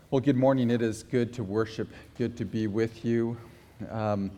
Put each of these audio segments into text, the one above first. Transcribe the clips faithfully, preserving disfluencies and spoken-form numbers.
Well, good morning. It is good to worship, good to be with you. Um,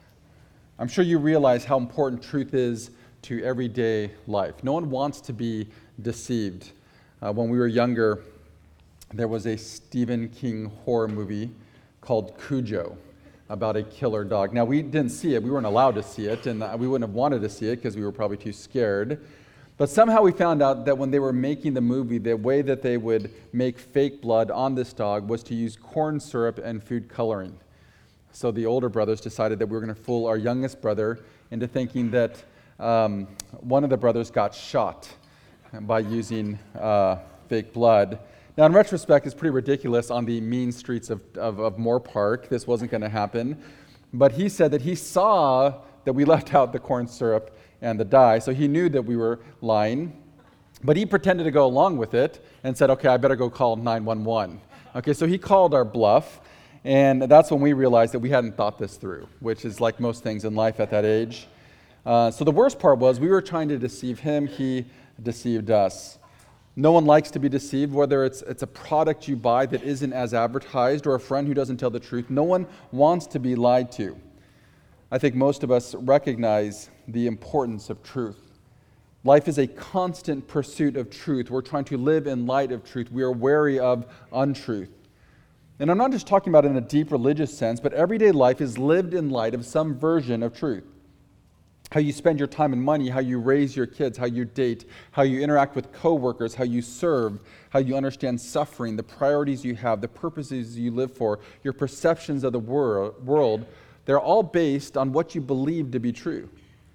I'm sure you realize how important truth is to everyday life. No one wants to be deceived. Uh, when we were younger, there was a Stephen King horror movie called Cujo about a killer dog. Now, we didn't see it. We weren't allowed to see it, and we wouldn't have wanted to see it because we were probably too scared. But somehow we found out that when they were making the movie, the way that they would make fake blood on this dog was to use corn syrup and food coloring. So the older brothers decided that we were going to fool our youngest brother into thinking that um, one of the brothers got shot by using uh, fake blood. Now, in retrospect, it's pretty ridiculous on the mean streets of, of, of Moore Park. This wasn't going to happen. But he said that he saw that we left out the corn syrup and the dye, so he knew that we were lying, but he pretended to go along with it and said, okay, I better go call nine one one. Okay, so he called our bluff, and that's when we realized that we hadn't thought this through, which is like most things in life at that age. Uh, so the worst part was we were trying to deceive him, he deceived us. No one likes to be deceived, whether it's, it's a product you buy that isn't as advertised or a friend who doesn't tell the truth. No one wants to be lied to. I think most of us recognize the importance of truth. Life is a constant pursuit of truth. We're trying to live in light of truth. We are wary of untruth. And I'm not just talking about it in a deep religious sense, but everyday life is lived in light of some version of truth. How you spend your time and money, how you raise your kids, how you date, how you interact with coworkers, how you serve, how you understand suffering, the priorities you have, the purposes you live for, your perceptions of the wor- world, they're all based on what you believe to be true.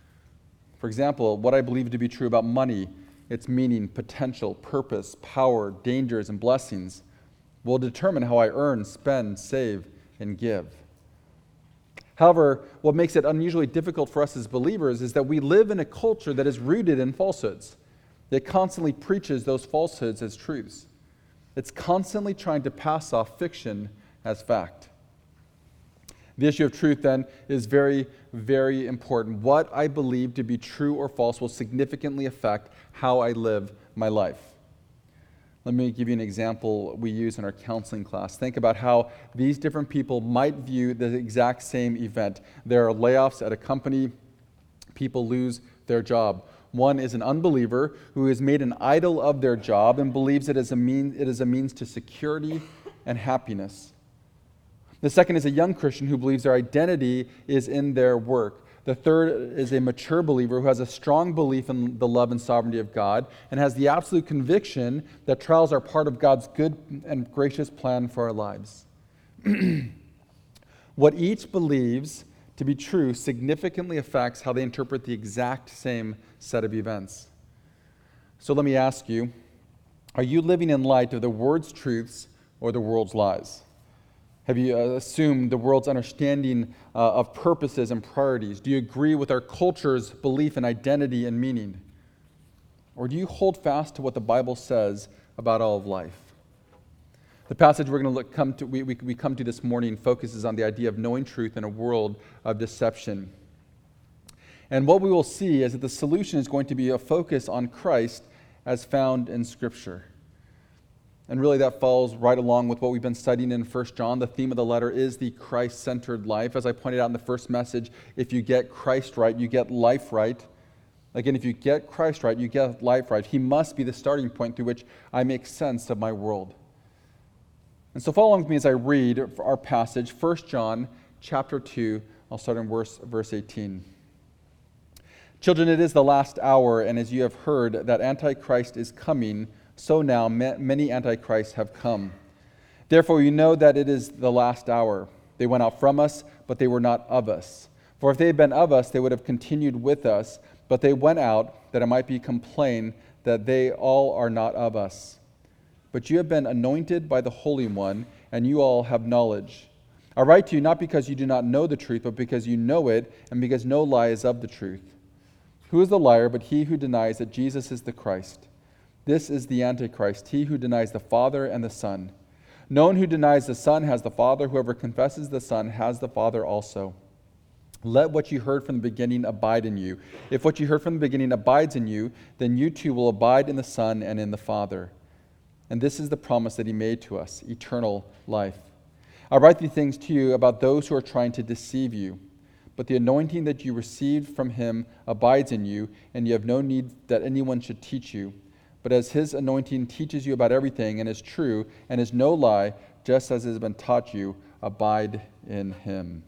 For example, what I believe to be true about money, its meaning, potential, purpose, power, dangers, and blessings will determine how I earn, spend, save, and give. However, what makes it unusually difficult for us as believers is that we live in a culture that is rooted in falsehoods. It constantly preaches those falsehoods as truths. It's constantly trying to pass off fiction as fact. The issue of truth, then, is very, very important. What I believe to be true or false will significantly affect how I live my life. Let me give you an example we use in our counseling class. Think about how these different people might view the exact same event. There are layoffs at a company. People lose their job. One is an unbeliever who has made an idol of their job and believes it is a mean, it is a means to security and happiness. The second is a young Christian who believes their identity is in their work. The third is a mature believer who has a strong belief in the love and sovereignty of God and has the absolute conviction that trials are part of God's good and gracious plan for our lives. What each believes to be true significantly affects how they interpret the exact same set of events. So let me ask you, are you living in light of the world's truths or the world's lies? Have you uh, assumed the world's understanding uh, of purposes and priorities? Do you agree with our culture's belief in identity and meaning? Or do you hold fast to what the Bible says about all of life? The passage we're going to look, come to, we, we, we come to this morning focuses on the idea of knowing truth in a world of deception. And what we will see is that the solution is going to be a focus on Christ as found in Scripture. And really that falls right along with what we've been studying in First John. The theme of the letter is the Christ-centered life. As I pointed out in the first message, if you get Christ right, you get life right. Again, if you get Christ right, you get life right. He must be the starting point through which I make sense of my world. And so follow along with me as I read our passage, First John chapter two. I'll start in verse, verse eighteen. Children, it is the last hour, and as you have heard that Antichrist is coming, so now many antichrists have come. Therefore you know that it is the last hour. They went out from us, but they were not of us. For if they had been of us, they would have continued with us. But they went out, that it might be complained that they all are not of us. But you have been anointed by the Holy One, and you all have knowledge. I write to you not because you do not know the truth, but because you know it, and because no lie is of the truth. Who is the liar but he who denies that Jesus is the Christ? This is the Antichrist, he who denies the Father and the Son. No one who denies the Son has the Father. Whoever confesses the Son has the Father also. Let what you heard from the beginning abide in you. If what you heard from the beginning abides in you, then you too will abide in the Son and in the Father. and this is the promise that he made to us, eternal life. I write these things to you about those who are trying to deceive you. But the anointing that you received from him abides in you, and you have no need that anyone should teach you. But as his anointing teaches you about everything and is true and is no lie, just as it has been taught you, abide in him.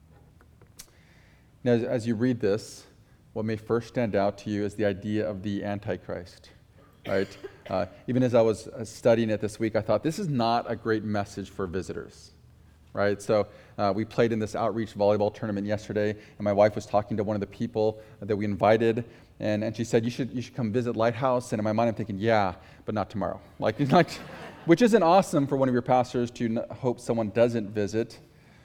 Now, as you read this, what may first stand out to you is the idea of the Antichrist, right? Uh, even as I was studying it this week, I thought this is not a great message for visitors, right? So uh, we played in this outreach volleyball tournament yesterday, and my wife was talking to one of the people that we invited, and, and she said, you should you should come visit Lighthouse. And in my mind, I'm thinking, yeah, but not tomorrow. Like, like, which isn't awesome for one of your pastors to n- hope someone doesn't visit.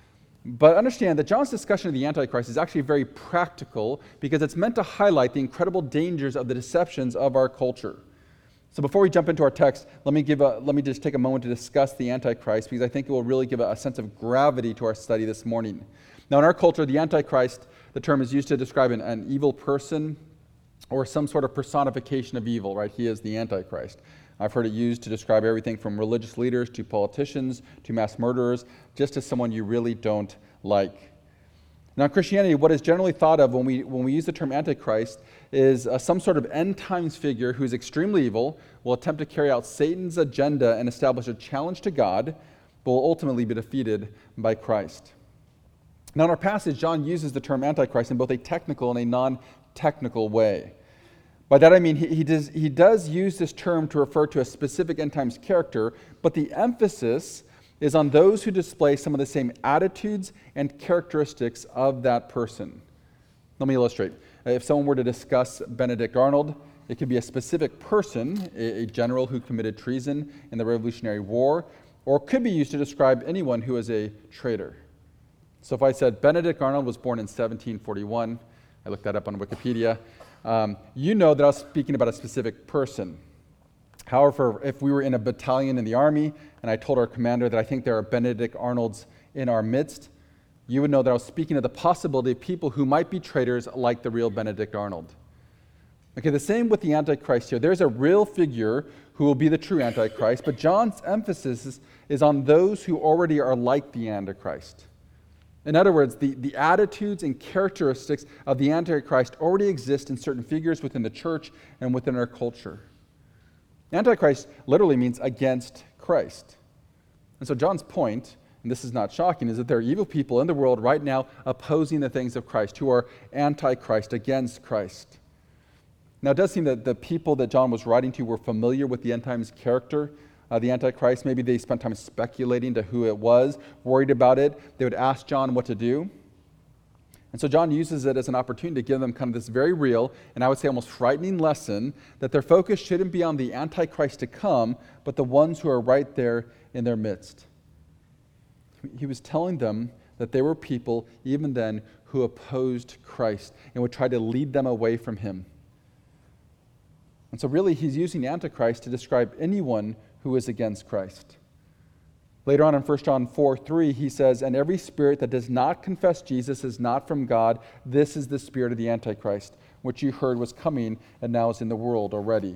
But understand that John's discussion of the Antichrist is actually very practical because it's meant to highlight the incredible dangers of the deceptions of our culture. So before we jump into our text, let me give a, let me just take a moment to discuss the Antichrist because I think it will really give a, a sense of gravity to our study this morning. Now, in our culture, the Antichrist, the term is used to describe an, an evil person or some sort of personification of evil, right? He is the Antichrist. I've heard it used to describe everything from religious leaders to politicians to mass murderers, just as someone you really don't like. Now, in Christianity, what is generally thought of when we when we use the term Antichrist is uh, some sort of end times figure who is extremely evil, will attempt to carry out Satan's agenda and establish a challenge to God, but will ultimately be defeated by Christ. Now, in our passage, John uses the term Antichrist in both a technical and a non-technical way. By that I mean he, he, does, he does use this term to refer to a specific end times character, but the emphasis is on those who display some of the same attitudes and characteristics of that person. Let me illustrate. If someone were to discuss Benedict Arnold, it could be a specific person, a, a general who committed treason in the Revolutionary War, or it could be used to describe anyone who is a traitor. So if I said Benedict Arnold was born in seventeen forty-one, I looked that up on Wikipedia, um, you know that I was speaking about a specific person. However, if we were in a battalion in the Army and I told our commander that I think there are Benedict Arnolds in our midst, you would know that I was speaking of the possibility of people who might be traitors like the real Benedict Arnold. Okay, the same with the Antichrist here. There's a real figure who will be the true Antichrist, but John's emphasis is, is on those who already are like the Antichrist. In other words, the, the attitudes and characteristics of the Antichrist already exist in certain figures within the church and within our culture. Antichrist literally means against Christ. And so John's point, and this is not shocking, is that there are evil people in the world right now opposing the things of Christ, who are anti-Christ, against Christ. Now, it does seem that the people that John was writing to were familiar with the end times character of the Antichrist. Maybe they spent time speculating to who it was, worried about it. They would ask John what to do. And so John uses it as an opportunity to give them kind of this very real, and I would say almost frightening lesson, that their focus shouldn't be on the Antichrist to come, but the ones who are right there in their midst. He was telling them that there were people, even then, who opposed Christ and would try to lead them away from him. And so really, he's using the Antichrist to describe anyone who is against Christ. Later on in First John four three, he says, "And every spirit that does not confess Jesus is not from God. This is the spirit of the Antichrist, which you heard was coming and now is in the world already."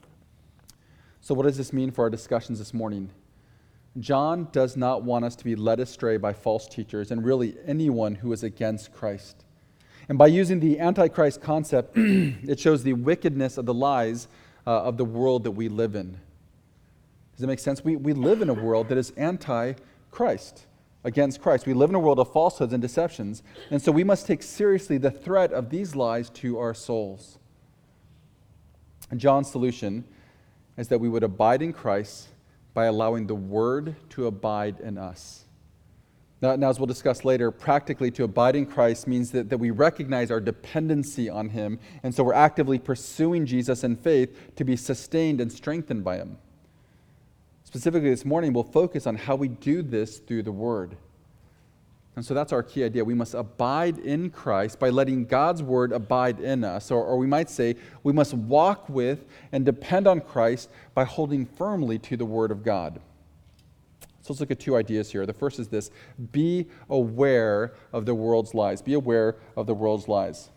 So what does this mean for our discussions this morning? John does not want us to be led astray by false teachers and really anyone who is against Christ. And by using the Antichrist concept, it shows the wickedness of the lies uh, of the world that we live in. Does it make sense? We, we live in a world that is anti-Christ, against Christ. We live in a world of falsehoods and deceptions, and so we must take seriously the threat of these lies to our souls. And John's solution is that we would abide in Christ by allowing the Word to abide in us. Now, now, as we'll discuss later, practically to abide in Christ means that, that we recognize our dependency on Him, and so we're actively pursuing Jesus in faith to be sustained and strengthened by Him. Specifically this morning, we'll focus on how we do this through the Word. And so that's our key idea. We must abide in Christ by letting God's Word abide in us. Or, or we might say, we must walk with and depend on Christ by holding firmly to the Word of God. So let's look at two ideas here. The first is this: be aware of the world's lies. Be aware of the world's lies.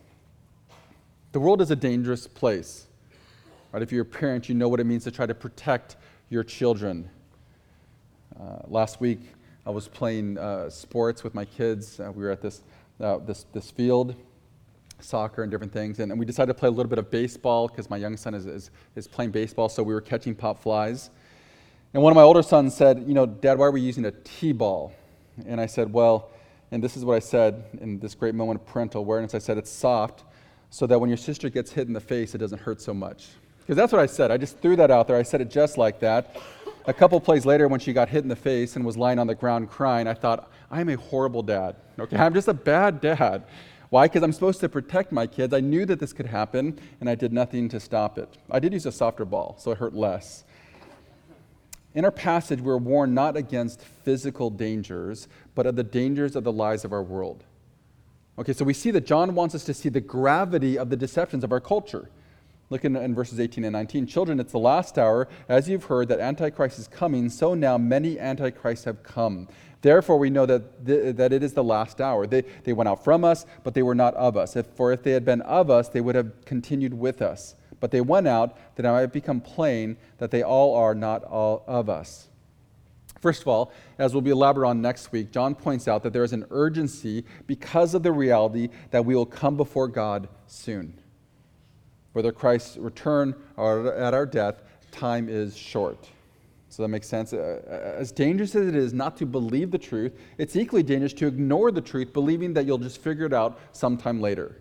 The world is a dangerous place. Right? If you're a parent, you know what it means to try to protect your children. Uh, last week, I was playing uh, sports with my kids. Uh, we were at this, uh, this, this field, soccer and different things, and, and we decided to play a little bit of baseball because my young son is, is, is playing baseball, so we were catching pop flies. And one of my older sons said, you know, Dad, why are we using a T-ball? And I said, well, and this is what I said in this great moment of parental awareness. I said, it's soft so that when your sister gets hit in the face, it doesn't hurt so much. Because that's what I said. I just threw that out there. I said it just like that. A couple plays later, when she got hit in the face and was lying on the ground crying, I thought, I'm a horrible dad. Okay, I'm just a bad dad. Why? Because I'm supposed to protect my kids. I knew that this could happen, and I did nothing to stop it. I did use a softer ball, so it hurt less. In our passage, we're warned not against physical dangers, but of the dangers of the lies of our world. Okay, so we see that John wants us to see the gravity of the deceptions of our culture. Look in, in verses eighteen and nineteen. Children, it's the last hour. As you've heard that Antichrist is coming, so now many Antichrists have come. Therefore, we know that th- that it is the last hour. They, they went out from us, but they were not of us. If, for if they had been of us, they would have continued with us. But they went out, that it might become plain that they all are not all of us. First of all, as we'll be elaborate on next week, John points out that there is an urgency because of the reality that we will come before God soon. Whether Christ's return or at our death, time is short. So that makes sense. As dangerous as it is not to believe the truth, it's equally dangerous to ignore the truth, believing that you'll just figure it out sometime later.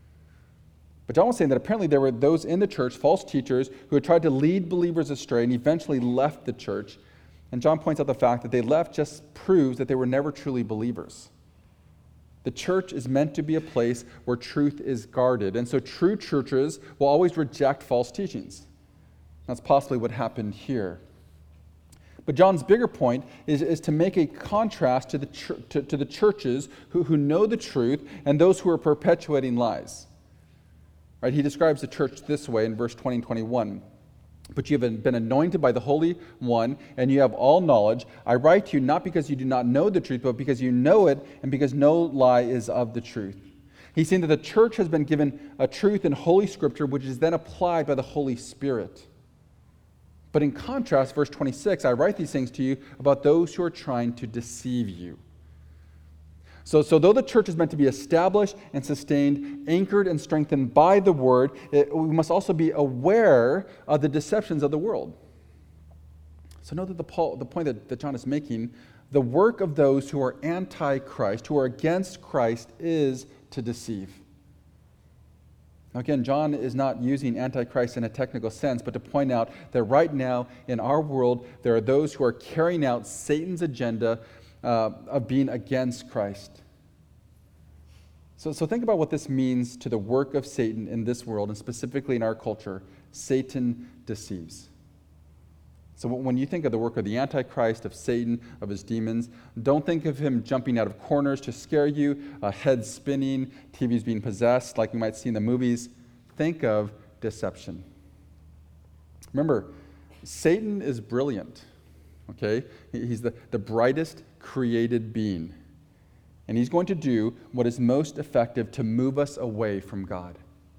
But John was saying that apparently there were those in the church, false teachers, who had tried to lead believers astray and eventually left the church. And John points out the fact that they left just proves that they were never truly believers. The church is meant to be a place where truth is guarded. And so true churches will always reject false teachings. That's possibly what happened here. But John's bigger point is, is to make a contrast to the, ch- to, to the churches who, who know the truth and those who are perpetuating lies. Right? He describes the church this way in verse twenty and twenty-one. But you have been anointed by the Holy One, and you have all knowledge. I write to you not because you do not know the truth, but because you know it, and because no lie is of the truth. He's saying that the church has been given a truth in Holy Scripture, which is then applied by the Holy Spirit. But in contrast, verse twenty-six, I write these things to you about those who are trying to deceive you. So, so though the church is meant to be established and sustained, anchored and strengthened by the Word, it, we must also be aware of the deceptions of the world. So note that the, Paul, the point that, that John is making, the work of those who are anti-Christ, who are against Christ, is to deceive. Now again, John is not using antichrist in a technical sense, but to point out that right now in our world, there are those who are carrying out Satan's agenda Uh, of being against Christ. So, so think about what this means to the work of Satan in this world, and specifically in our culture. Satan deceives. So when you think of the work of the Antichrist, of Satan, of his demons, don't think of him jumping out of corners to scare you, uh, heads spinning, T Vs being possessed like we might see in the movies. Think of deception. Remember, Satan is brilliant. Okay? He's the, the brightest created being. And he's going to do what is most effective to move us away from God.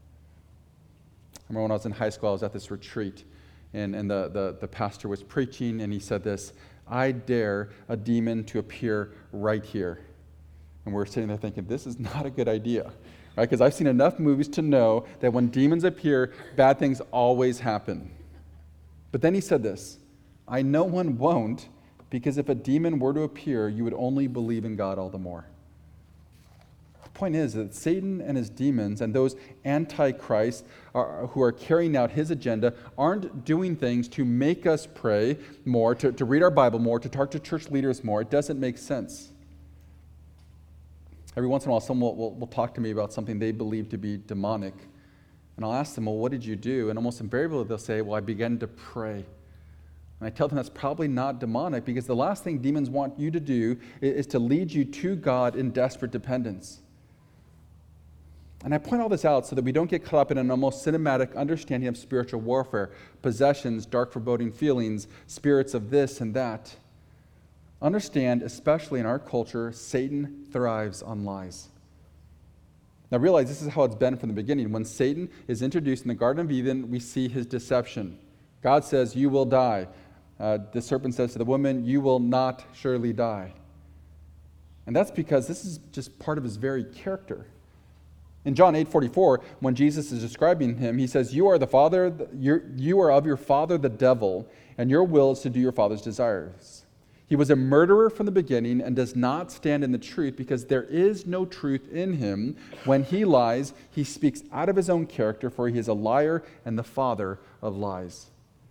I remember when I was in high school, I was at this retreat, and, and the, the, the pastor was preaching, and he said this, I dare a demon to appear right here. And we're sitting there thinking, this is not a good idea. Right? Because I've seen enough movies to know that when demons appear, bad things always happen. But then he said this, I know one won't, because if a demon were to appear, you would only believe in God all the more. The point is that Satan and his demons and those antichrists are, who are carrying out his agenda aren't doing things to make us pray more, to, to read our Bible more, to talk to church leaders more. It doesn't make sense. Every once in a while, someone will, will, will talk to me about something they believe to be demonic. And I'll ask them, well, what did you do? And almost invariably they'll say, well, I began to pray. And I tell them that's probably not demonic, because the last thing demons want you to do is to lead you to God in desperate dependence. And I point all this out so that we don't get caught up in an almost cinematic understanding of spiritual warfare, possessions, dark foreboding feelings, spirits of this and that. Understand, especially in our culture, Satan thrives on lies. Now realize this is how it's been from the beginning. When Satan is introduced in the Garden of Eden, we see his deception. God says, you will die. Uh, the serpent says to the woman, "You will not surely die." And that's because this is just part of his very character. In John eight forty-four, when Jesus is describing him, he says, "You are the father, you're, you are of your father the devil, and your will is to do your father's desires." He was a murderer from the beginning and does not stand in the truth because there is no truth in him. When he lies, he speaks out of his own character, for he is a liar and the father of lies.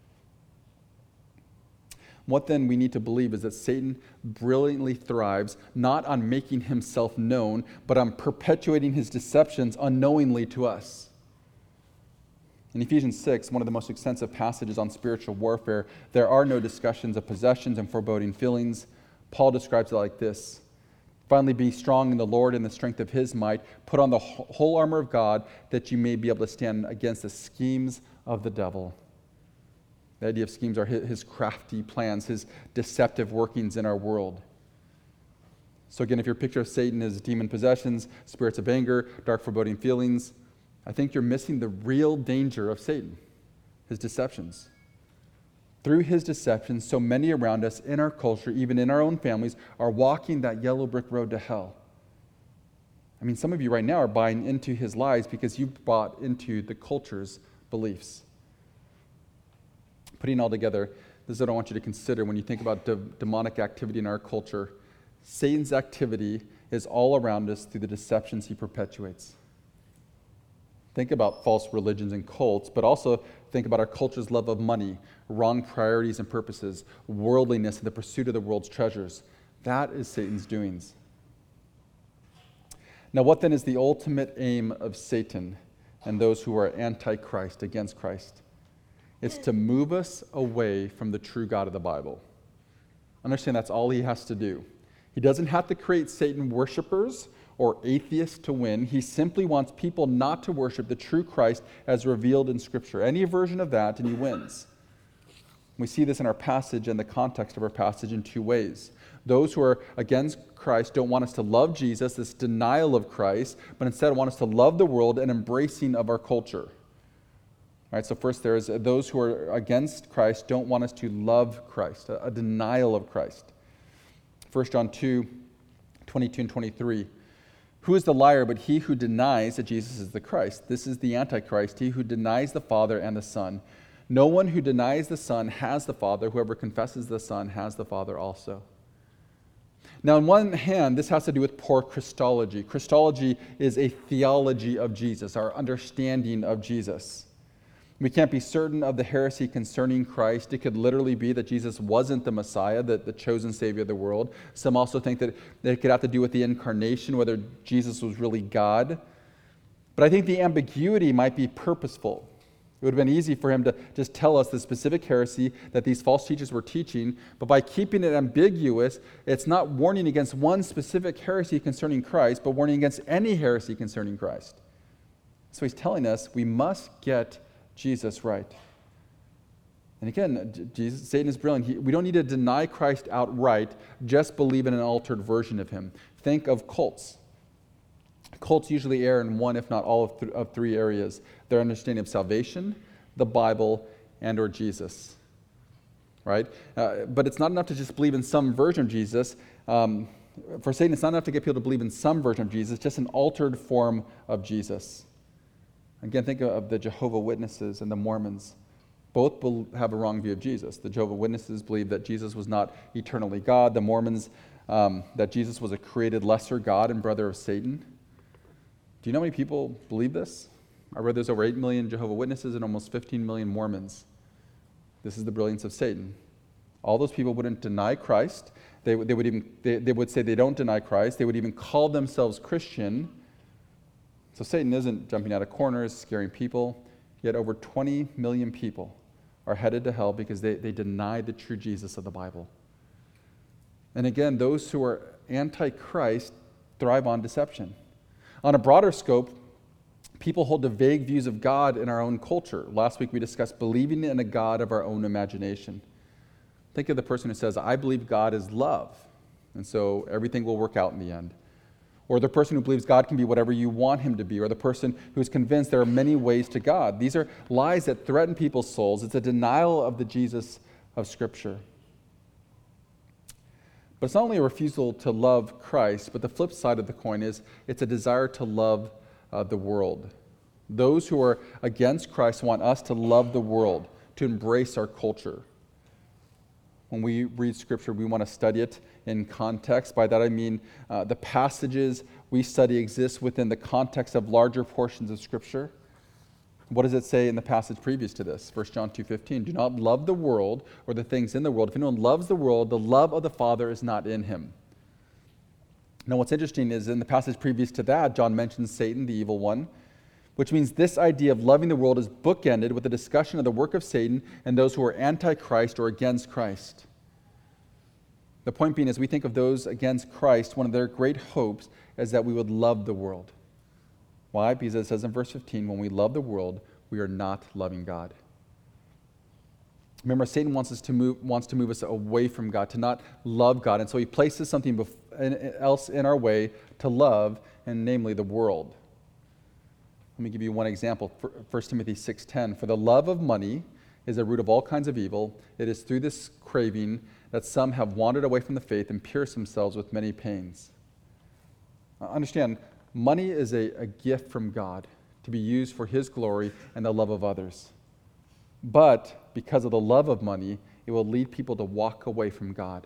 What then we need to believe is that Satan brilliantly thrives not on making himself known, but on perpetuating his deceptions unknowingly to us. In Ephesians six, one of the most extensive passages on spiritual warfare, there are no discussions of possessions and foreboding feelings. Paul describes it like this: "Finally, be strong in the Lord and the strength of his might. Put on the whole armor of God, that you may be able to stand against the schemes of the devil." The idea of schemes are his crafty plans, his deceptive workings in our world. So again, if your picture of Satan is demon possessions, spirits of anger, dark foreboding feelings, I think you're missing the real danger of Satan, his deceptions. Through his deceptions, so many around us in our culture, even in our own families, are walking that yellow brick road to hell. I mean, some of you right now are buying into his lies because you bought into the culture's beliefs. Putting it all together, this is what I want you to consider when you think about de- demonic activity in our culture. Satan's activity is all around us through the deceptions he perpetuates. Think about false religions and cults, but also think about our culture's love of money, wrong priorities and purposes, worldliness, and the pursuit of the world's treasures. That is Satan's doings. Now, what then is the ultimate aim of Satan and those who are anti-Christ, against Christ? It's to move us away from the true God of the Bible. Understand that's all he has to do. He doesn't have to create Satan worshipers or atheists to win. He simply wants people not to worship the true Christ as revealed in Scripture. Any version of that, and he wins. We see this in our passage and the context of our passage in two ways. Those who are against Christ don't want us to love Jesus, this denial of Christ, but instead want us to love the world and embracing of our culture. All right, so first there is those who are against Christ don't want us to love Christ, a, a denial of Christ. First John two, twenty-two and twenty-three. "Who is the liar but he who denies that Jesus is the Christ? This is the Antichrist, he who denies the Father and the Son. No one who denies the Son has the Father. Whoever confesses the Son has the Father also." Now, on one hand, this has to do with poor Christology. Christology is a theology of Jesus, our understanding of Jesus. We can't be certain of the heresy concerning Christ. It could literally be that Jesus wasn't the Messiah, the, the chosen Savior of the world. Some also think that, that it could have to do with the incarnation, whether Jesus was really God. But I think the ambiguity might be purposeful. It would have been easy for him to just tell us the specific heresy that these false teachers were teaching, but by keeping it ambiguous, it's not warning against one specific heresy concerning Christ, but warning against any heresy concerning Christ. So he's telling us we must get Jesus right. And again, Jesus, Satan is brilliant. He, we don't need to deny Christ outright, just believe in an altered version of him. Think of cults. Cults usually err in one, if not all, of, th- of three areas: their understanding of salvation, the Bible, and or Jesus. Right? Uh, but it's not enough to just believe in some version of Jesus. Um, for Satan, it's not enough to get people to believe in some version of Jesus, just an altered form of Jesus. Again, think of the Jehovah's Witnesses and the Mormons. Both have a wrong view of Jesus. The Jehovah's Witnesses believe that Jesus was not eternally God. The Mormons, um, that Jesus was a created lesser God and brother of Satan. Do you know how many people believe this? I read there's over eight million Jehovah's Witnesses and almost fifteen million Mormons. This is the brilliance of Satan. All those people wouldn't deny Christ. They, they, would even, they, they would say they don't deny Christ. They would even call themselves Christian. So Satan isn't jumping out of corners, scaring people, yet over twenty million people are headed to hell because they, they deny the true Jesus of the Bible. And again, those who are anti-Christ thrive on deception. On a broader scope, people hold to vague views of God in our own culture. Last week we discussed believing in a God of our own imagination. Think of the person who says, I believe God is love, and so everything will work out in the end. Or the person who believes God can be whatever you want him to be, or the person who's convinced there are many ways to God. These are lies that threaten people's souls. It's a denial of the Jesus of Scripture. But it's not only a refusal to love Christ, but the flip side of the coin is it's a desire to love uh, the world. Those who are against Christ want us to love the world, to embrace our culture. When we read Scripture, we want to study it in context. By that I mean uh, the passages we study exist within the context of larger portions of Scripture. What does it say in the passage previous to this? First John two fifteen, do not love the world or the things in the world. If anyone loves the world, the love of the Father is not in him. Now what's interesting is in the passage previous to that, John mentions Satan, the evil one, which means this idea of loving the world is bookended with a discussion of the work of Satan and those who are anti-Christ or against Christ. The point being, as we think of those against Christ, one of their great hopes is that we would love the world. Why? Because it says in verse fifteen, when we love the world, we are not loving God. Remember, Satan wants us to move, wants to move us away from God, to not love God. And so he places something bef- else in our way to love, and namely the world. Let me give you one example. First Timothy six ten, for the love of money is the root of all kinds of evil. It is through this craving that some have wandered away from the faith and pierced themselves with many pains. Uh, understand, money is a, a gift from God to be used for His glory and the love of others. But because of the love of money, it will lead people to walk away from God.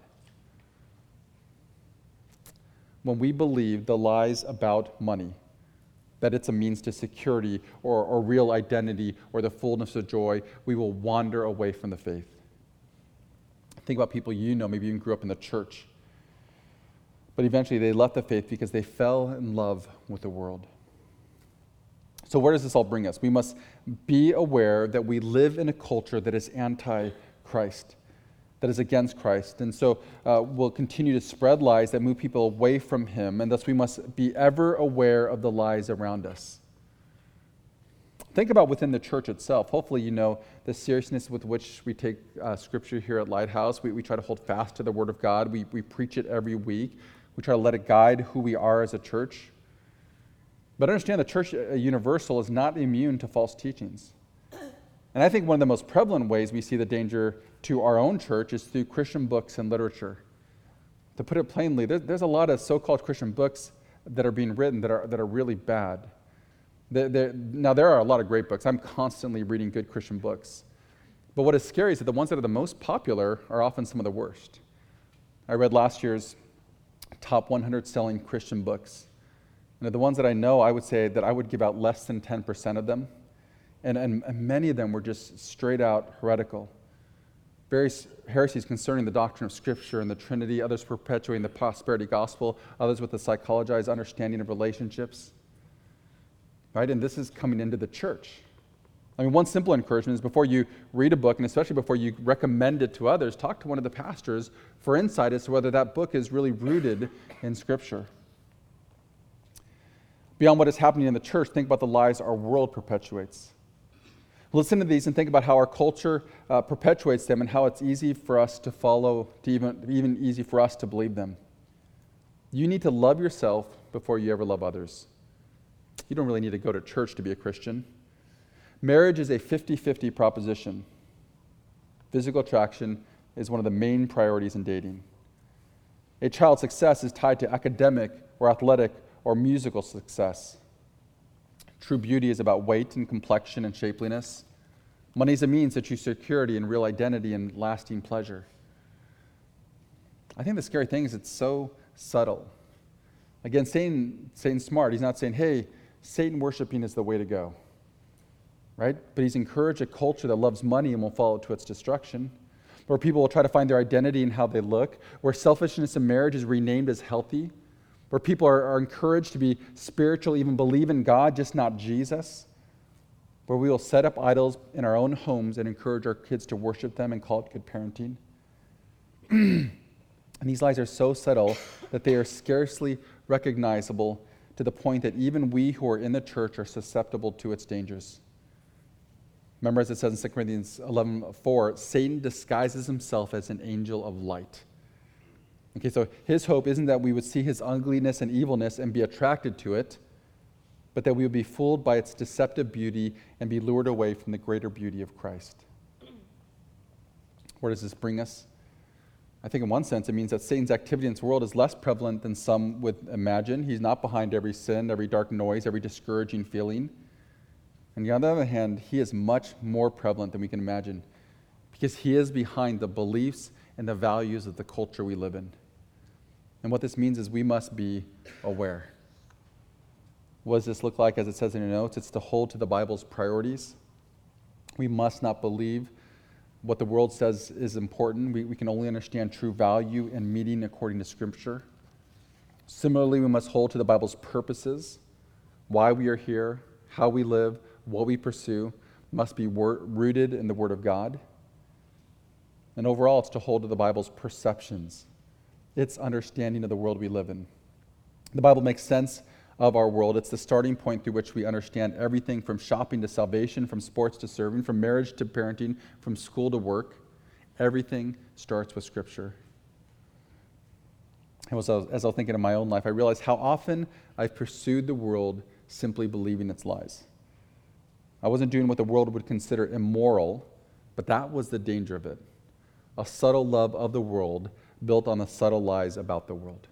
When we believe the lies about money, that it's a means to security or, or real identity or the fullness of joy, we will wander away from the faith. Think about people you know, maybe even grew up in the church. But eventually they left the faith because they fell in love with the world. So where does this all bring us? We must be aware that we live in a culture that is anti-Christ, that is against Christ. And so uh, we'll continue to spread lies that move people away from Him, and thus we must be ever aware of the lies around us. Think about within the church itself. Hopefully you know the seriousness with which we take uh, Scripture here at Lighthouse. We, we try to hold fast to the Word of God. We, we preach it every week. We try to let it guide who we are as a church. But understand the church universal is not immune to false teachings. And I think one of the most prevalent ways we see the danger to our own church is through Christian books and literature. To put it plainly, there, there's a lot of so-called Christian books that are being written that are, that are really bad. They're, they're, now, there are a lot of great books. I'm constantly reading good Christian books. But what is scary is that the ones that are the most popular are often some of the worst. I read last year's top one hundred selling Christian books. And the ones that I know, I would say that I would give out less than ten percent of them. And, and, and many of them were just straight out heretical. Various heresies concerning the doctrine of Scripture and the Trinity, others perpetuating the prosperity gospel, others with a psychologized understanding of relationships. Right? And this is coming into the church. I mean, one simple encouragement is before you read a book, and especially before you recommend it to others, talk to one of the pastors for insight as to whether that book is really rooted in Scripture. Beyond what is happening in the church, think about the lies our world perpetuates. Listen to these and think about how our culture uh, perpetuates them and how it's easy for us to follow, to even, even easy for us to believe them. You need to love yourself before you ever love others. You don't really need to go to church to be a Christian. Marriage is a fifty-fifty proposition. Physical attraction is one of the main priorities in dating. A child's success is tied to academic or athletic or musical success. True beauty is about weight and complexion and shapeliness. Money is a means to true security and real identity and lasting pleasure. I think the scary thing is it's so subtle. Again, Satan, Satan's smart. He's not saying, hey, Satan worshiping is the way to go. Right? But he's encouraged a culture that loves money and will follow it to its destruction, where people will try to find their identity in how they look, where selfishness in marriage is renamed as healthy, where people are, are encouraged to be spiritual, even believe in God, just not Jesus, where we will set up idols in our own homes and encourage our kids to worship them and call it good parenting. And these lies are so subtle that they are scarcely recognizable to the point that even we who are in the church are susceptible to its dangers. Remember, as it says in Second Corinthians eleven four, Satan disguises himself as an angel of light. Okay, so his hope isn't that we would see his ugliness and evilness and be attracted to it, but that we would be fooled by its deceptive beauty and be lured away from the greater beauty of Christ. Where does this bring us? I think in one sense it means that Satan's activity in this world is less prevalent than some would imagine. He's not behind every sin, every dark noise, every discouraging feeling. And on the other hand, he is much more prevalent than we can imagine because he is behind the beliefs and the values of the culture we live in. And what this means is we must be aware. What does this look like as it says in your notes? It's to hold to the Bible's priorities. We must not believe what the world says is important. We, we can only understand true value and meaning according to Scripture. Similarly, we must hold to the Bible's purposes. Why we are here, how we live, what we pursue must be wor- rooted in the Word of God. And overall, it's to hold to the Bible's perceptions, its understanding of the world we live in. The Bible makes sense of our world. It's the starting point through which we understand everything from shopping to salvation, from sports to serving, from marriage to parenting, from school to work. Everything starts with Scripture. And as I was, as I was thinking of my own life, I realized how often I've pursued the world simply believing its lies. I wasn't doing what the world would consider immoral, but that was the danger of it. A subtle love of the world built on the subtle lies about the world.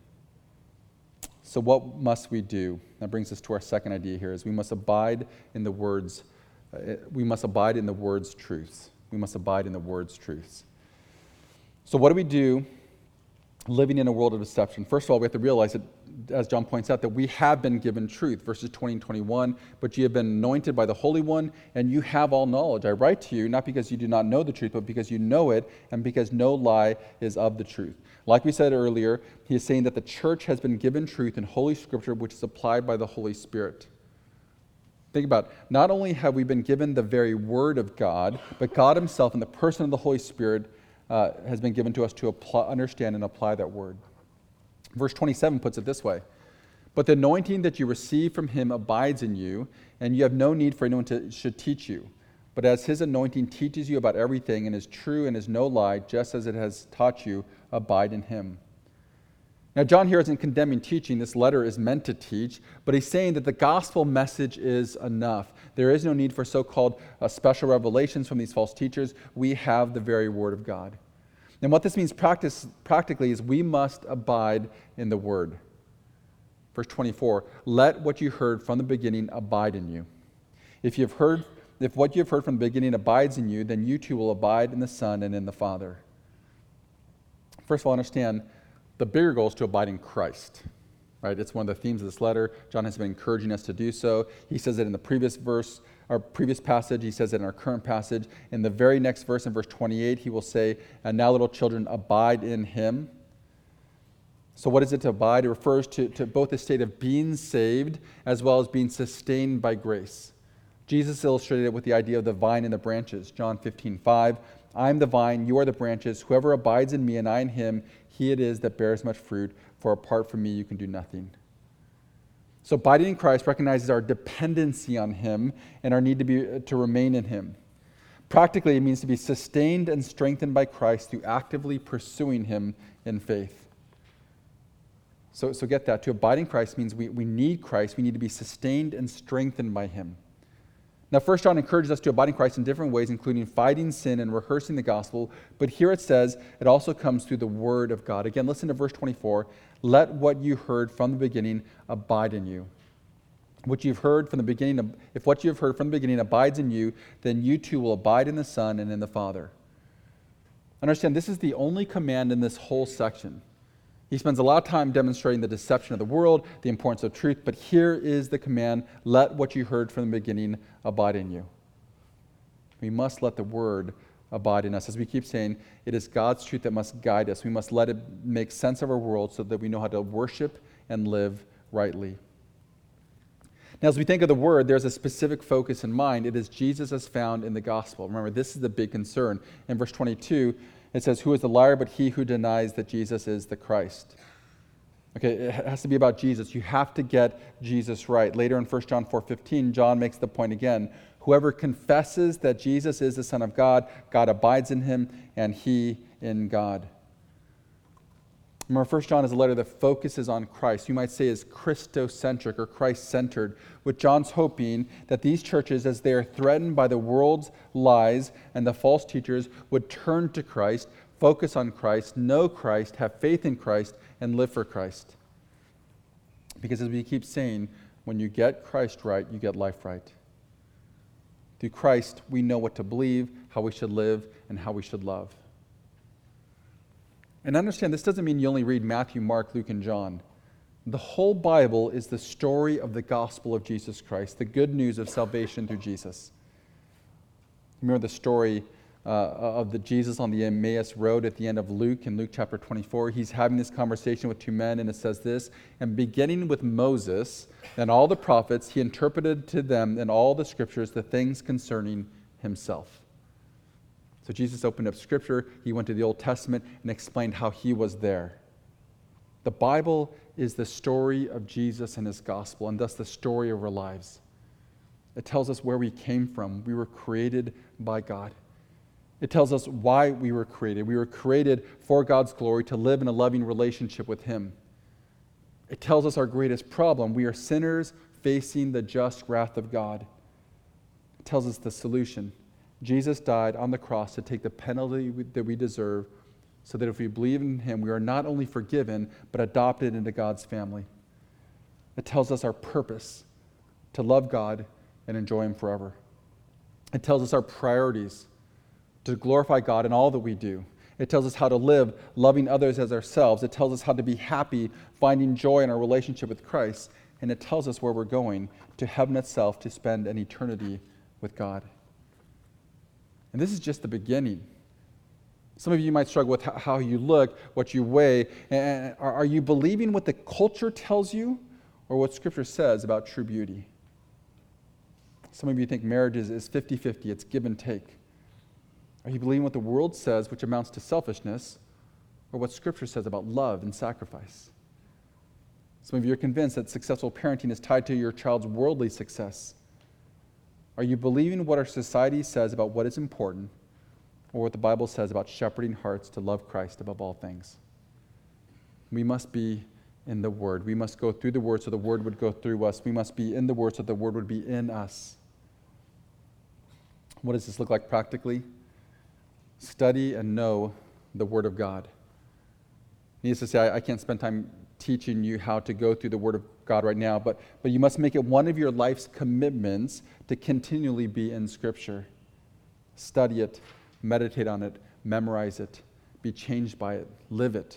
So what must we do? That brings us to our second idea here, is we must abide in the words, uh, we must abide in the word's truths. We must abide in the word's truths. So what do we do living in a world of deception? First of all, we have to realize that, as John points out, that we have been given truth, verses twenty and twenty-one, but you have been anointed by the Holy One, and you have all knowledge. I write to you, not because you do not know the truth, but because you know it, and because no lie is of the truth. Like we said earlier, he is saying that the church has been given truth in Holy Scripture, which is applied by the Holy Spirit. Think about it. Not only have we been given the very Word of God, but God himself in the person of the Holy Spirit uh, has been given to us to apply, understand and apply that Word. Verse twenty-seven puts it this way: but the anointing that you receive from him abides in you, and you have no need for anyone to should teach you. But as his anointing teaches you about everything and is true and is no lie, just as it has taught you, abide in him. Now, John here isn't condemning teaching. This letter is meant to teach, but he's saying that the gospel message is enough. There is no need for so-called uh, special revelations from these false teachers. We have the very Word of God. And what this means practice, practically is we must abide in the Word. Verse twenty-four, let what you heard from the beginning abide in you. If you've heard, if what you've heard from the beginning abides in you, then you too will abide in the Son and in the Father. First of all, understand the bigger goal is to abide in Christ. Right? It's one of the themes of this letter. John has been encouraging us to do so. He says it in the previous verse, our previous passage. He says it in our current passage. In the very next verse, in verse twenty-eight, he will say, and now little children, abide in him. So what is it to abide? It refers to, to both the state of being saved as well as being sustained by grace. Jesus illustrated it with the idea of the vine and the branches. John fifteen five, I am the vine, you are the branches. Whoever abides in me and I in him, he it is that bears much fruit, for apart from me you can do nothing. So abiding in Christ recognizes our dependency on him and our need to be to remain in him. Practically, it means to be sustained and strengthened by Christ through actively pursuing him in faith. So, so get that. To abide in Christ means we, we need Christ. We need to be sustained and strengthened by him. Now, First John encourages us to abide in Christ in different ways, including fighting sin and rehearsing the gospel. But here it says it also comes through the Word of God. Again, listen to verse twenty-four. Let what you heard from the beginning abide in you. What you've heard from the beginning, if what you've heard from the beginning abides in you, then you too will abide in the Son and in the Father. Understand, this is the only command in this whole section. He spends a lot of time demonstrating the deception of the world, the importance of truth, but here is the command, let what you heard from the beginning abide in you. We must let the Word abide in us. As we keep saying, it is God's truth that must guide us. We must let it make sense of our world so that we know how to worship and live rightly. Now, as we think of the Word, there's a specific focus in mind. It is Jesus as found in the gospel. Remember, this is the big concern. In verse twenty-two, it says, who is the liar but he who denies that Jesus is the Christ? Okay, it has to be about Jesus. You have to get Jesus right. Later in First John four fifteen, John makes the point again. Whoever confesses that Jesus is the Son of God, God abides in him, and he in God. Remember, First John is a letter that focuses on Christ. You might say is Christocentric or Christ-centered, with John's hope being that these churches, as they are threatened by the world's lies and the false teachers, would turn to Christ, focus on Christ, know Christ, have faith in Christ, and live for Christ. Because as we keep saying, when you get Christ right, you get life right. Through Christ, we know what to believe, how we should live, and how we should love. And understand, this doesn't mean you only read Matthew, Mark, Luke, and John. The whole Bible is the story of the gospel of Jesus Christ, the good news of salvation through Jesus. Remember the story uh, of the Jesus on the Emmaus Road at the end of Luke, in Luke chapter twenty-four. He's having this conversation with two men, and it says this, and beginning with Moses and all the prophets, he interpreted to them in all the scriptures the things concerning himself. So Jesus opened up Scripture, he went to the Old Testament and explained how he was there. The Bible is the story of Jesus and his gospel, and thus the story of our lives. It tells us where we came from. We were created by God. It tells us why we were created. We were created for God's glory, to live in a loving relationship with him. It tells us our greatest problem. We are sinners facing the just wrath of God. It tells us the solution. Jesus died on the cross to take the penalty that we deserve, so that if we believe in him, we are not only forgiven, but adopted into God's family. It tells us our purpose, to love God and enjoy him forever. It tells us our priorities, to glorify God in all that we do. It tells us how to live, loving others as ourselves. It tells us how to be happy, finding joy in our relationship with Christ. And it tells us where we're going, to heaven itself, to spend an eternity with God. And this is just the beginning. Some of you might struggle with how you look, what you weigh. And are you believing what the culture tells you or what Scripture says about true beauty? Some of you think marriage is fifty-fifty, it's give and take. Are you believing what the world says, which amounts to selfishness, or what Scripture says about love and sacrifice? Some of you are convinced that successful parenting is tied to your child's worldly success. Are you believing what our society says about what is important, or what the Bible says about shepherding hearts to love Christ above all things? We must be in the Word. We must go through the Word so the Word would go through us. We must be in the Word so the Word would be in us. What does this look like practically? Study and know the Word of God. Needless to say, I, I can't spend time teaching you how to go through the Word of God right now, but, but you must make it one of your life's commitments to continually be in Scripture. Study it, meditate on it, memorize it, be changed by it, live it.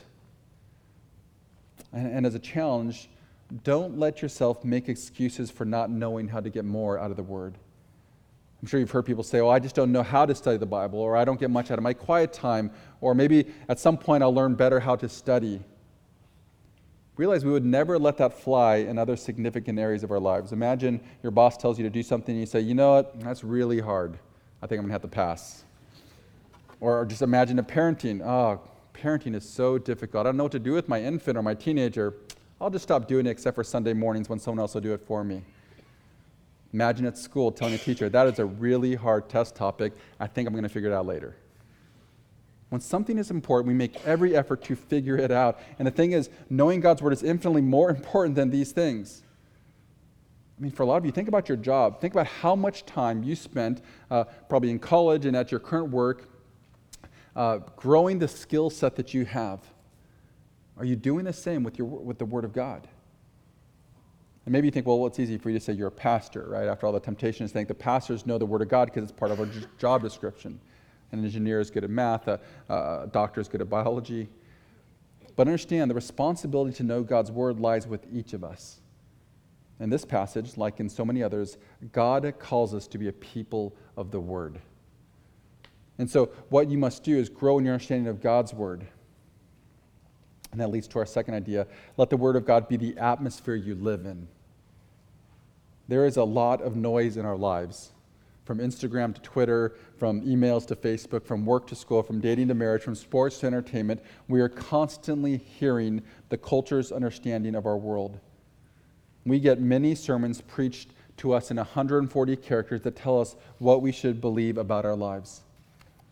And, and as a challenge, don't let yourself make excuses for not knowing how to get more out of the Word. I'm sure you've heard people say, oh, I just don't know how to study the Bible, or I don't get much out of my quiet time, or maybe at some point I'll learn better how to study. Realize we would never let that fly in other significant areas of our lives. Imagine your boss tells you to do something and you say, you know what, that's really hard. I think I'm going to have to pass. Or just imagine a parenting. Oh, parenting is so difficult. I don't know what to do with my infant or my teenager. I'll just stop doing it except for Sunday mornings when someone else will do it for me. Imagine at school telling a teacher, that is a really hard test topic. I think I'm going to figure it out later. When something is important, we make every effort to figure it out. And the thing is, knowing God's Word is infinitely more important than these things. I mean, for a lot of you, think about your job. Think about how much time you spent uh, probably in college and at your current work uh, growing the skill set that you have. Are you doing the same with your with the Word of God? And maybe you think, well, it's easy for you to say you're a pastor, right? After all the temptations, think the pastors know the Word of God because it's part of our job description. An engineer is good at math, a, a doctor is good at biology. But understand, the responsibility to know God's Word lies with each of us. In this passage, like in so many others, God calls us to be a people of the Word. And so what you must do is grow in your understanding of God's Word. And that leads to our second idea. Let the Word of God be the atmosphere you live in. There is a lot of noise in our lives. From Instagram to Twitter, from emails to Facebook, from work to school, from dating to marriage, from sports to entertainment, we are constantly hearing the culture's understanding of our world. We get many sermons preached to us in one hundred forty characters that tell us what we should believe about our lives.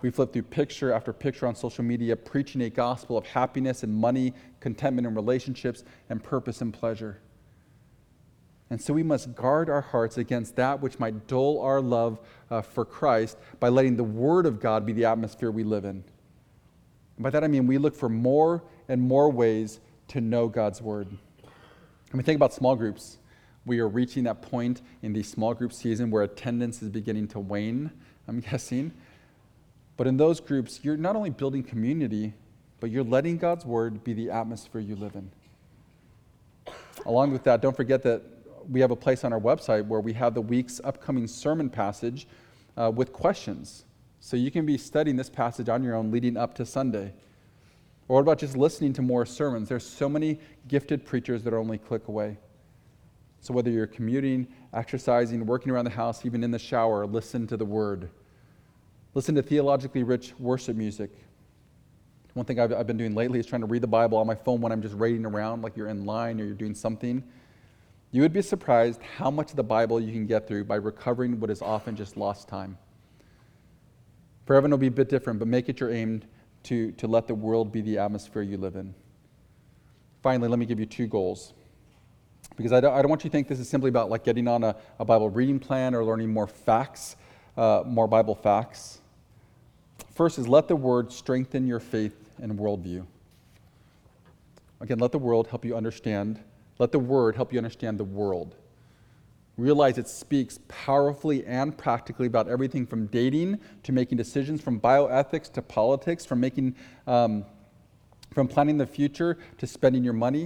We flip through picture after picture on social media, preaching a gospel of happiness and money, contentment in relationships, and purpose and pleasure. And so we must guard our hearts against that which might dull our love uh, for Christ by letting the Word of God be the atmosphere we live in. And by that I mean we look for more and more ways to know God's Word. When we think about small groups, we are reaching that point in the small group season where attendance is beginning to wane, I'm guessing. But in those groups, you're not only building community, but you're letting God's Word be the atmosphere you live in. Along with that, don't forget that we have a place on our website where we have the week's upcoming sermon passage uh, with questions. So you can be studying this passage on your own leading up to Sunday. Or what about just listening to more sermons? There's so many gifted preachers that are only a click away. So whether you're commuting, exercising, working around the house, even in the shower, listen to the Word. Listen to theologically rich worship music. One thing I've, I've been doing lately is trying to read the Bible on my phone when I'm just raiding around, like you're in line or you're doing something. You would be surprised how much of the Bible you can get through by recovering what is often just lost time. For heaven will be a bit different, but make it your aim to, to let the world be the atmosphere you live in. Finally, let me give you two goals. Because I don't, I don't want you to think this is simply about like getting on a, a Bible reading plan or learning more facts, uh, more Bible facts. First is let the Word strengthen your faith and worldview. Again, let the world help you understand. Let the Word help you understand the world. Realize it speaks powerfully and practically about everything from dating to making decisions, from bioethics to politics, from making, um, from planning the future to spending your money.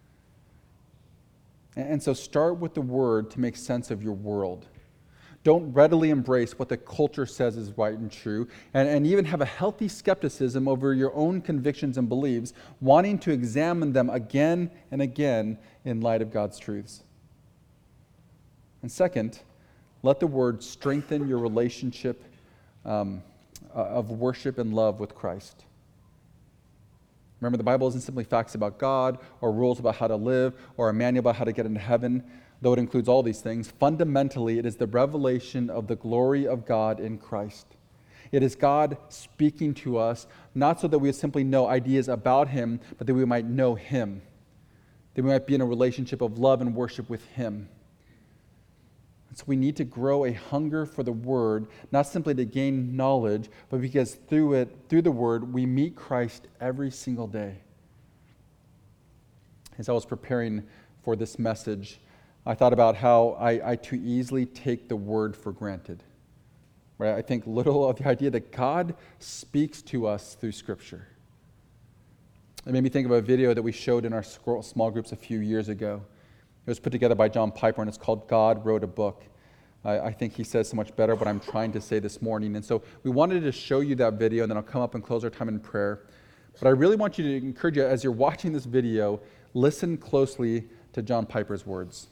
And, and so start with the Word to make sense of your world. Don't readily embrace what the culture says is right and true, and, and even have a healthy skepticism over your own convictions and beliefs, wanting to examine them again and again in light of God's truths. And second, let the Word strengthen your relationship um, of worship and love with Christ. Remember, the Bible isn't simply facts about God or rules about how to live or a manual about how to get into heaven. Though it includes all these things, fundamentally it is the revelation of the glory of God in Christ. It is God speaking to us, not so that we simply know ideas about Him, but that we might know Him, that we might be in a relationship of love and worship with Him. And so we need to grow a hunger for the Word, not simply to gain knowledge, but because through it, through the Word, we meet Christ every single day. As I was preparing for this message, I thought about how I, I too easily take the Word for granted. Right? I think little of the idea that God speaks to us through Scripture. It made me think of a video that we showed in our small groups a few years ago. It was put together by John Piper, and it's called God Wrote a Book. I, I think he says so much better what I'm trying to say this morning. And so we wanted to show you that video, and then I'll come up and close our time in prayer. But I really want you to encourage you, as you're watching this video, listen closely to John Piper's words.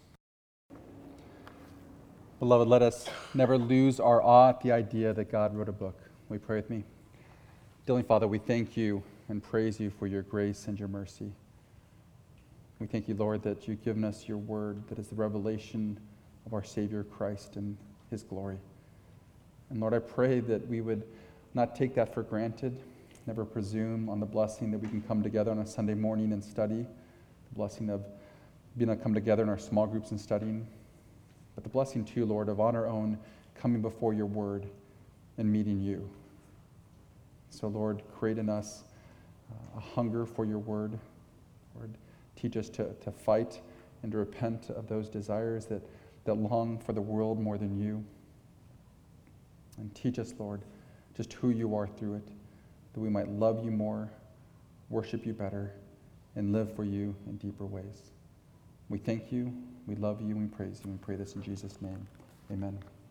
Beloved, let us never lose our awe at the idea that God wrote a book. Will you pray with me? Dearly Father, we thank you and praise you for your grace and your mercy. We thank you, Lord, that you've given us your word that is the revelation of our Savior Christ and his glory. And Lord, I pray that we would not take that for granted, never presume on the blessing that we can come together on a Sunday morning and study, the blessing of being able to come together in our small groups and studying, but the blessing too, Lord, of on our own coming before your word and meeting you. So, Lord, create in us uh, a hunger for your word. Lord, teach us to, to fight and to repent of those desires that, that long for the world more than you. And teach us, Lord, just who you are through it, that we might love you more, worship you better, and live for you in deeper ways. We thank you, we love you, and we praise you, and we pray this in Jesus' name. Amen.